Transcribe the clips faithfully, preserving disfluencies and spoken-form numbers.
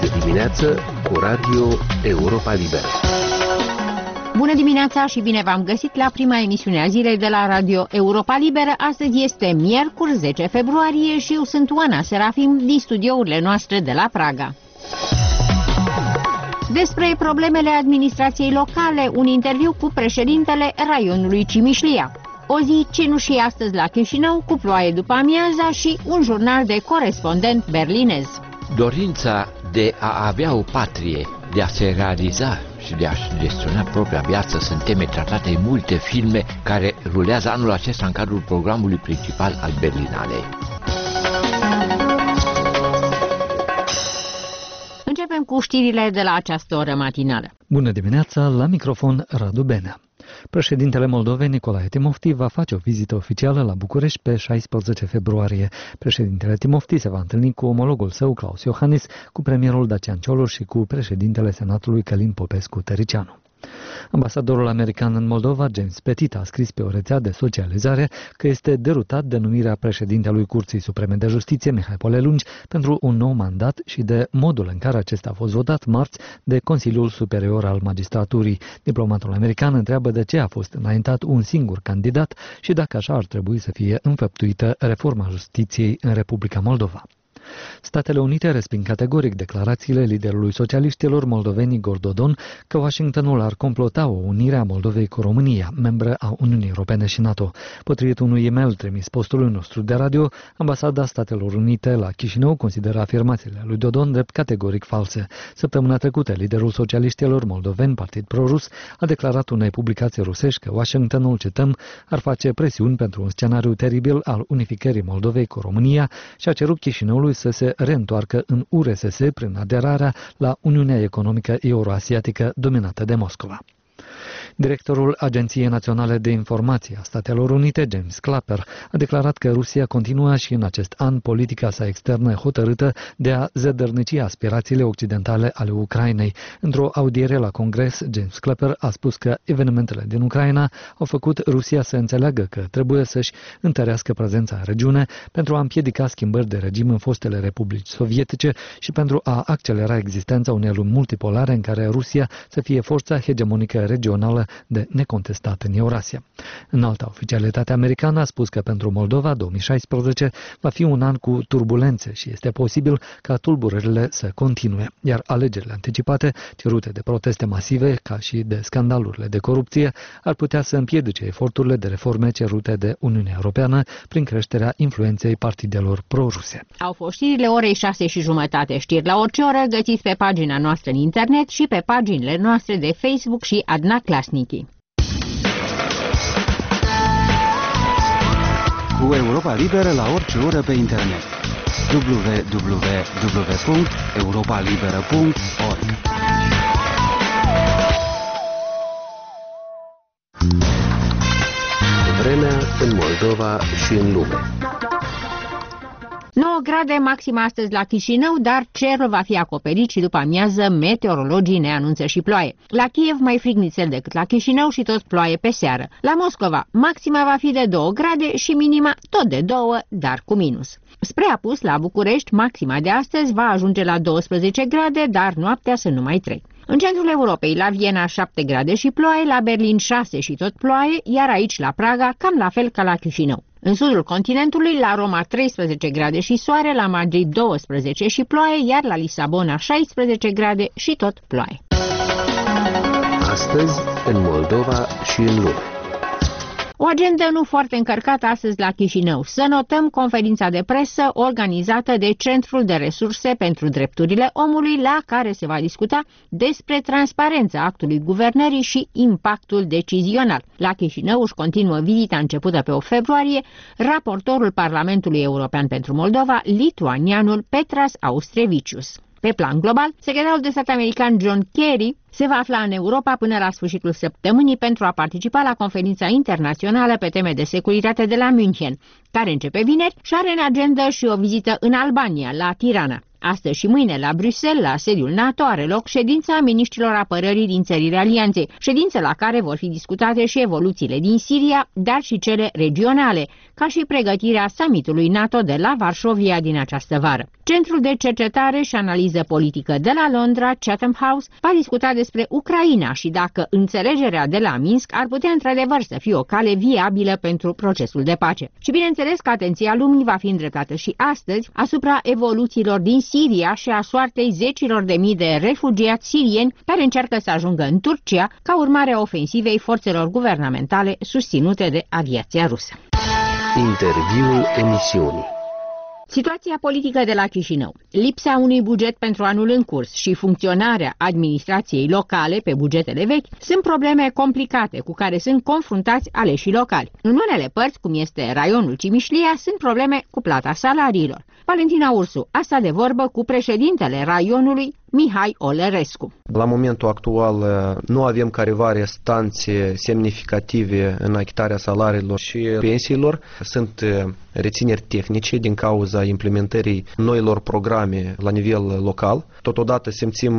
de dimineață cu Radio Europa Liberă. Bună dimineața și bine v-am găsit la prima emisiune a zilei de la Radio Europa Liberă. Astăzi este miercuri zece februarie și eu sunt Oana Serafim din studiourile noastre de la Praga. Despre problemele administrației locale, un interviu cu președintele raionului Cimișlia. O zi cenușie astăzi la Chișinău, cu ploaie după amiaza și un jurnal de corespondent berlinez. Dorința de a avea o patrie, de a se realiza și de a-și gestiona propria viață sunt teme tratate în multe filme care rulează anul acesta în cadrul programului principal al Berlinalei. Începem cu știrile de la această oră matinală. Bună dimineața, la microfon Radu Benea. Președintele Moldovei, Nicolae Timofti, va face o vizită oficială la București pe șaisprezece februarie. Președintele Timofti se va întâlni cu omologul său, Claus Iohannis, cu premierul Dacian Cioloș și cu președintele Senatului Călin Popescu-Tăricianu. Ambasadorul american în Moldova, James Petit, a scris pe o rețea de socializare că este derutat de numirea președintelui Curții Supreme de Justiție, Mihai Polelungi, pentru un nou mandat și de modul în care acesta a fost votat marți de Consiliul Superior al Magistraturii. Diplomatul american întreabă de ce a fost înaintat un singur candidat și dacă așa ar trebui să fie înfăptuită reforma justiției în Republica Moldova. Statele Unite resping categoric declarațiile liderului socialiștilor moldoveni Igor Dodon că Washingtonul ar complota o unire a Moldovei cu România, membră a Uniunii Europene și NATO. Potrivit unui e-mail trimis postului nostru de radio, Ambasada Statelor Unite la Chișinău consideră afirmațiile lui Dodon drept categoric false. Săptămâna trecută, liderul socialiștilor moldoveni, Partid Pro-Rus, a declarat unei publicații rusești că Washingtonul, cităm, ar face presiuni pentru un scenariu teribil al unificării Moldovei cu România și a cerut Chișinăului să se reîntoarcă în U R S S prin aderarea la Uniunea Economică Euroasiatică dominată de Moscova. Directorul Agenției Naționale de Informație a Statelor Unite, James Clapper, a declarat că Rusia continuă și în acest an politica sa externă hotărâtă de a zădărnici aspirațiile occidentale ale Ucrainei. Într-o audiere la Congres, James Clapper a spus că evenimentele din Ucraina au făcut Rusia să înțeleagă că trebuie să-și întărească prezența în regiune pentru a împiedica schimbări de regim în fostele republici sovietice și pentru a accelera existența unei lumi multipolare în care Rusia să fie forța hegemonică regională de necontestat în Eurasia. Înalta oficialitate americană a spus că pentru Moldova două mii șaisprezece va fi un an cu turbulențe și este posibil ca tulburările să continue, iar alegerile anticipate, cerute de proteste masive ca și de scandalurile de corupție, ar putea să împiedice eforturile de reforme cerute de Uniunea Europeană prin creșterea influenței partidelor pro-ruse. Au fost știrile orei șase și jumătate. Știri la orice oră găsiți pe pagina noastră în internet și pe paginile noastre de Facebook și Adna Clasnici. Cu Europa Liberă la orice oră pe internet. w w w punct europa liberă punct org. Vremea în Moldova și în lume. nouă grade maxima astăzi la Chișinău, dar cerul va fi acoperit și după amiază meteorologii ne anunță și ploaie. La Kiev mai frig nițel decât la Chișinău și tot ploaie pe seară. La Moscova maxima va fi de două grade și minima tot de două, dar cu minus. Spre apus, la București, maxima de astăzi va ajunge la douăsprezece grade, dar noaptea să nu mai trec. În centrul Europei, la Viena șapte grade și ploaie, la Berlin șase și tot ploaie, iar aici la Praga cam la fel ca la Chișinău. În sudul continentului, la Roma treisprezece grade și soare, la Madrid douăsprezece și ploaie, iar la Lisabona șaisprezece grade și tot ploaie. Astăzi, în Moldova și în lume. O agendă nu foarte încărcată astăzi la Chișinău. Să notăm conferința de presă organizată de Centrul de Resurse pentru Drepturile Omului, la care se va discuta despre transparența actului guvernării și impactul decizional. La Chișinău își continuă vizita începută pe opt februarie raportorul Parlamentului European pentru Moldova, lituanianul Petras Austrevicius. Pe plan global, secretarul de stat american John Kerry se va afla în Europa până la sfârșitul săptămânii pentru a participa la conferința internațională pe teme de securitate de la München, care începe vineri și are în agendă și o vizită în Albania, la Tirana. Astăzi și mâine la Bruxelles, la sediul NATO, are loc ședința miniștrilor apărării din țările alianței, ședință la care vor fi discutate și evoluțiile din Siria, dar și cele regionale, ca și pregătirea summitului NATO de la Varșovia din această vară. Centrul de cercetare și analiză politică de la Londra, Chatham House, va discuta despre Ucraina și dacă înțelegerea de la Minsk ar putea într-adevăr să fie o cale viabilă pentru procesul de pace. Și bineînțeles că atenția lumii va fi îndreptată și astăzi asupra evoluțiilor din Siria și a soartei zecilor de mii de refugiați sirieni care încearcă să ajungă în Turcia ca urmare a ofensivei forțelor guvernamentale susținute de aviația rusă. Interviul emisiunii. Situația politică de la Chișinău, lipsa unui buget pentru anul în curs și funcționarea administrației locale pe bugetele vechi sunt probleme complicate cu care sunt confruntați aleșii locali. În unele părți, cum este raionul Cimișlia, sunt probleme cu plata salariilor. Valentina Ursu a stat de vorbă cu președintele raionului, Mihai Olărescu. La momentul actual nu avem careva restanțe semnificative în achitarea salariilor și pensiilor. Sunt rețineri tehnice din cauza implementării noilor programe la nivel local. Totodată simțim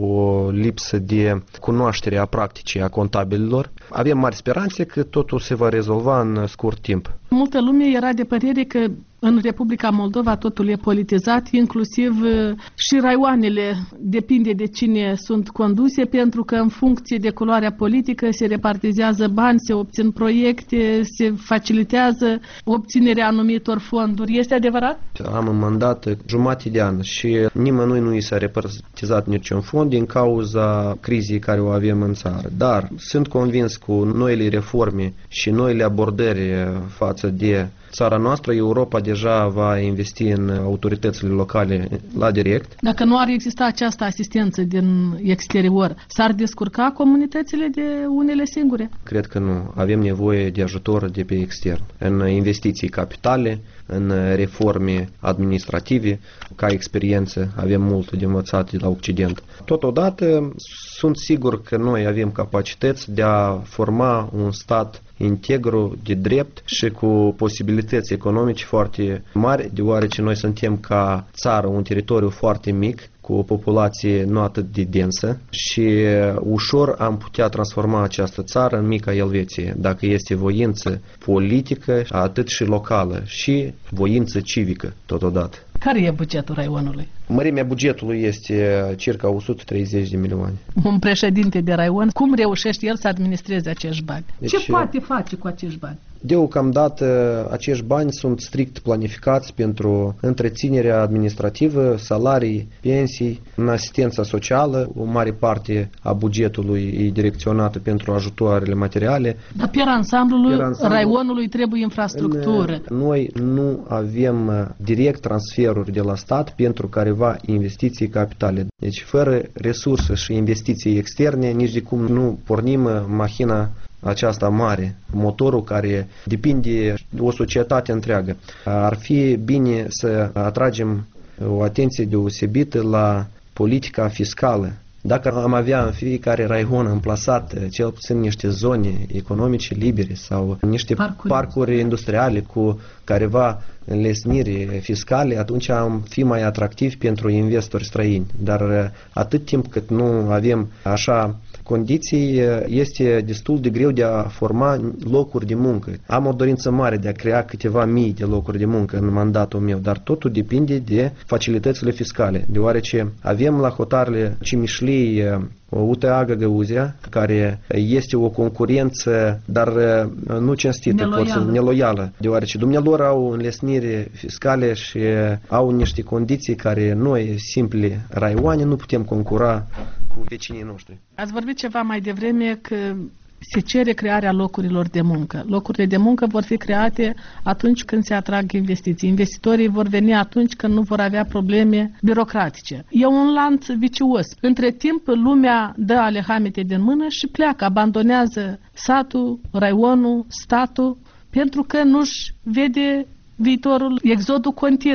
o lipsă de cunoaștere a practicii a contabililor. Avem mari speranțe că totul se va rezolva în scurt timp. Multă lume era de părere că în Republica Moldova totul e politizat, inclusiv și raioanele depinde de cine sunt conduse, pentru că în funcție de culoarea politică se repartizează bani, se obțin proiecte, se facilitează obținerea anumitor fonduri. Este adevărat? Am în mandat jumătate de an și nimănui nu i s-a repartizat niciun fond din cauza crizei care o avem în țară. Dar sunt convins cu noile reforme și noile abordări față de țara noastră, Europa deja va investi în autoritățile locale la direct. Dacă nu ar exista această asistență din exterior, s-ar descurca comunitățile de unele singure? Cred că nu. Avem nevoie de ajutor de pe extern, în investiții capitale, în reforme administrative. Ca experiență avem mult de învățat de la Occident. Totodată sunt sigur că noi avem capacități de a forma un stat integru, de drept și cu posibilități economice foarte mari, deoarece noi suntem ca țară un teritoriu foarte mic, cu o populație nu atât de densă și ușor am putea transforma această țară în mica Elveție, dacă este voință politică, atât și locală, și voință civică totodată. Care e bugetul raionului? Mărimea bugetului este circa o sută treizeci de milioane. Un președinte de raion, cum reușește el să administreze acești bani? Deci, ce poate face cu acești bani? Deocamdată acești bani sunt strict planificați pentru întreținerea administrativă, salarii, pensii, în asistența socială. O mare parte a bugetului e direcționată pentru ajutoarele materiale. Dar pe ansamblul ansamblu, raionului trebuie infrastructură. În, noi nu avem direct transferuri de la stat pentru careva investiții capitale. Deci fără resurse și investiții externe, nici de cum nu pornim machina aceasta mare, motorul care depinde de o societate întreagă. Ar fi bine să atragem o atenție deosebită la politica fiscală. Dacă am avea în fiecare raion amplasat cel puțin niște zone economice libere sau niște parcuri, parcuri industriale cu careva înlesniri fiscale, atunci am fi mai atractivi pentru investori străini. Dar atât timp cât nu avem așa condiții, este destul de greu de a forma locuri de muncă. Am o dorință mare de a crea câteva mii de locuri de muncă în mandatul meu, dar totul depinde de facilitățile fiscale, deoarece avem la hotarele Cimișlii U T A Găgăuzia, care este o concurență, dar nu cinstită, neloială, neloială deoarece dumnealor au înlesniri fiscale și au niște condiții care noi, simple raioane, nu putem concura cu vecinii noștri. Ați vorbit ceva mai devreme că se cere crearea locurilor de muncă. Locurile de muncă vor fi create atunci când se atrag investiții. Investitorii vor veni atunci când nu vor avea probleme birocratice. E un lanț vicios. Între timp, lumea dă alehamete din mână și pleacă, abandonează satul, raionul, statul, pentru că nu-și vede viitorul. Exodul continuă.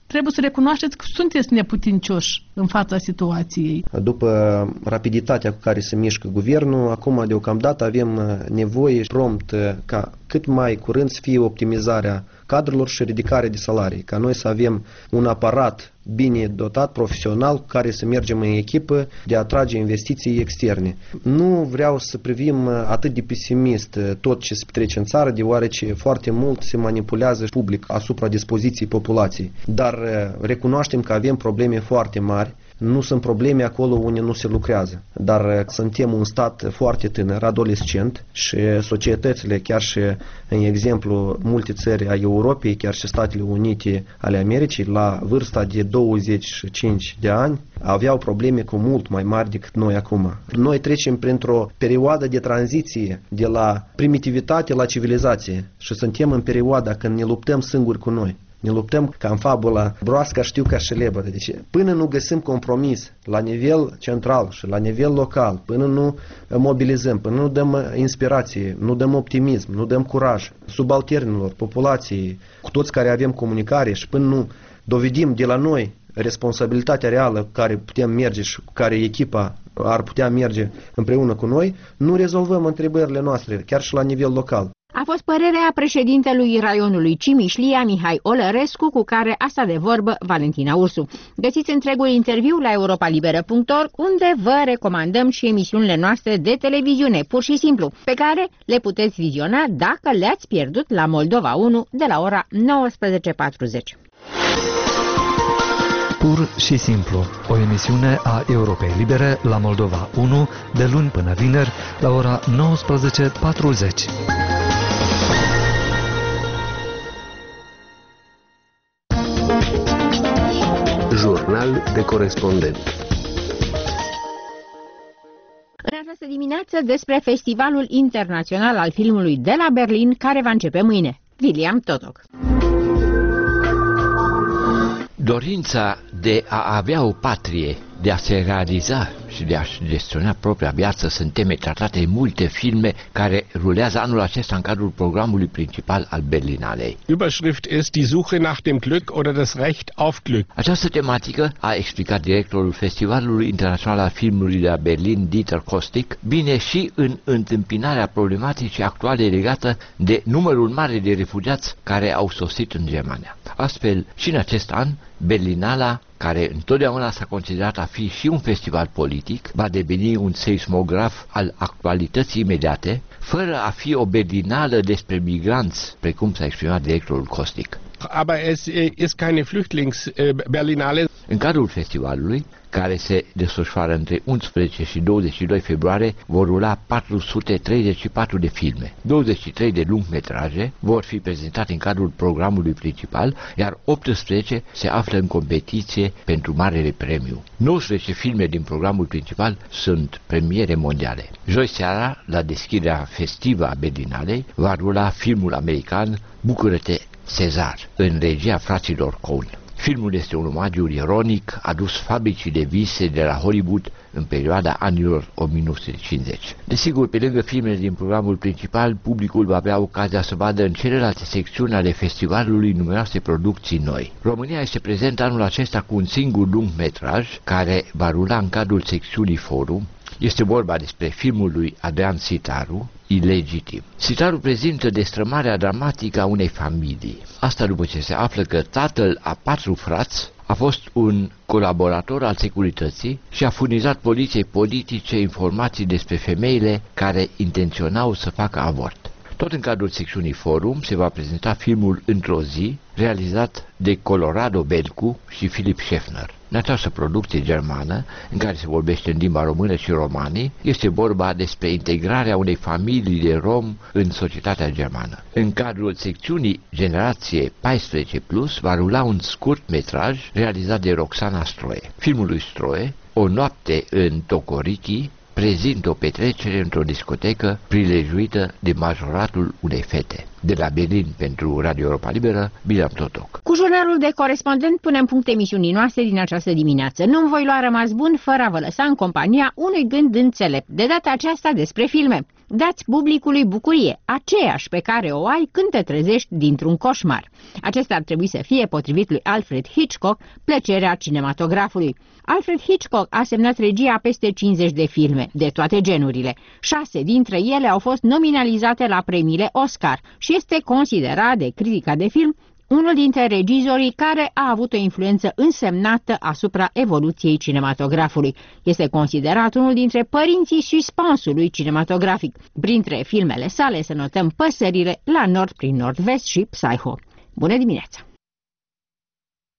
trebuie să recunoașteți că sunteți neputincioși în fața situației. După rapiditatea cu care se mișcă guvernul, acum deocamdată avem nevoie prompt ca cât mai curând să fie optimizarea cadrelor și ridicare de salarii, ca noi să avem un aparat bine dotat, profesional, cu care să mergem în echipă de a atrage investiții externe. Nu vreau să privim atât de pesimist tot ce se petrece în țară, deoarece foarte mult se manipulează public asupra dispoziției populației. Dar recunoaștem că avem probleme foarte mari. Nu sunt probleme acolo unde nu se lucrează, dar suntem un stat foarte tânăr, adolescent și societățile, chiar și în exemplu multe țări a Europei, chiar și Statele Unite ale Americii, la vârsta de douăzeci și cinci de ani, aveau probleme cu mult mai mari decât noi acum. Noi trecem printr-o perioadă de tranziție de la primitivitate la civilizație și suntem în perioada când ne luptăm singuri cu noi. Ne luptăm ca în fabula broasca știu ca și lebădă. Deci până nu găsim compromis la nivel central și la nivel local, până nu mobilizăm, până nu dăm inspirație, nu dăm optimism, nu dăm curaj subalternilor, populației, cu toți care avem comunicare și până nu dovedim de la noi responsabilitatea reală cu care putem merge și cu care echipa ar putea merge împreună cu noi, nu rezolvăm întrebările noastre, chiar și la nivel local. A fost părerea președintelui raionului Cimișlia, Mihai Olărescu, cu care a stat de vorbă Valentina Ursu. Găsiți întregul interviu la europa liberă punct org, unde vă recomandăm și emisiunile noastre de televiziune, pur și simplu, pe care le puteți viziona dacă le-ați pierdut la Moldova unu de la ora nouăsprezece patruzeci. Pur și simplu, o emisiune a Europei Libere la Moldova unu, de luni până vineri, la ora nouăsprezece patruzeci. Jurnal de corespondent. În această dimineață despre Festivalul Internațional al Filmului de la Berlin, care va începe mâine. William Totoc. Dorința de a avea o patrie, de a se realiza și de a-și gestiona propria viață sunt teme tratate în multe filme care rulează anul acesta în cadrul programului principal al Berlinalei. Überschrift ist die Suche nach dem Glück oder das Recht auf Glück. Această tematică, a explicat directorul Festivalului Internațional al Filmului de la Berlin, Dieter Kostic, vine și în întâmpinarea problematicii actuale legată de numărul mare de refugiați care au sosit în Germania. Astfel, și în acest an, Berlinala, care întotdeauna s-a considerat a fi și un festival politic, va deveni un seismograf al actualității imediate, fără a fi o berlinală despre migranți, precum s-a exprimat directorul Kostic. Aber es ist keine Flüchtlingsberlinale. În cadrul festivalului, care se desfășoară între unsprezece și douăzeci și doi februarie, vor rula patru sute treizeci și patru de filme. douăzeci și trei de lungmetraje vor fi prezentate în cadrul programului principal, iar optsprezece se află în competiție pentru marele premiu. nouăsprezece filme din programul principal sunt premiere mondiale. Joi seara, la deschiderea festivă a Berlinalei, va rula filmul american Bucură-te, Cezar, în regia fraților Coen. Filmul este un omagiu ironic adus fabricii de vise de la Hollywood în perioada anilor o mie nouă sute cincizeci. Desigur, pe lângă filmele din programul principal, publicul va avea ocazia să vadă în celelalte secțiuni ale festivalului numeroase producții noi. România este prezentă anul acesta cu un singur lungmetraj care va rula în cadrul secțiunii Forum. Este vorba despre filmul lui Adrian Sitaru, Ilegitim. Sitaru prezintă destrămarea dramatică a unei familii. Asta după ce se află că tatăl a patru frați a fost un colaborator al securității și a furnizat poliției politice informații despre femeile care intenționau să facă avort. Tot în cadrul secțiunii Forum se va prezenta filmul Într-o zi, realizat de Colorado Belcu și Philip Schaeffner. În această producție germană, în care se vorbește în limba română și romanii, este vorba despre integrarea unei familii de rom în societatea germană. În cadrul secțiunii Generație paisprezece plus va rula un scurt metraj realizat de Roxana Stroie. Filmul lui Stroie, O noapte în Tocoriki, prezintă o petrecere într-o discotecă prilejuită de majoratul unei fete. De la Berlin pentru Radio Europa Liberă, William Totoc. Cu jurnalul de corespondent punem punct emisiunii noastre din această dimineață. Nu-mi voi lua rămas bun fără a vă lăsa în compania unui gând înțelept, de data aceasta despre filme. Dați publicului bucurie, aceeași pe care o ai când te trezești dintr-un coșmar. Acesta ar trebui să fie, potrivit lui Alfred Hitchcock, plăcerea cinematografului. Alfred Hitchcock a semnat regia peste cincizeci de filme, de toate genurile. Șase dintre ele au fost nominalizate la premiile Oscar și este considerat de critica de film unul dintre regizorii care a avut o influență însemnată asupra evoluției cinematografului. Este considerat unul dintre părinții suspensului cinematografic. Printre filmele sale să notăm Păsările, La nord prin nord-vest și Psycho. Bună dimineața!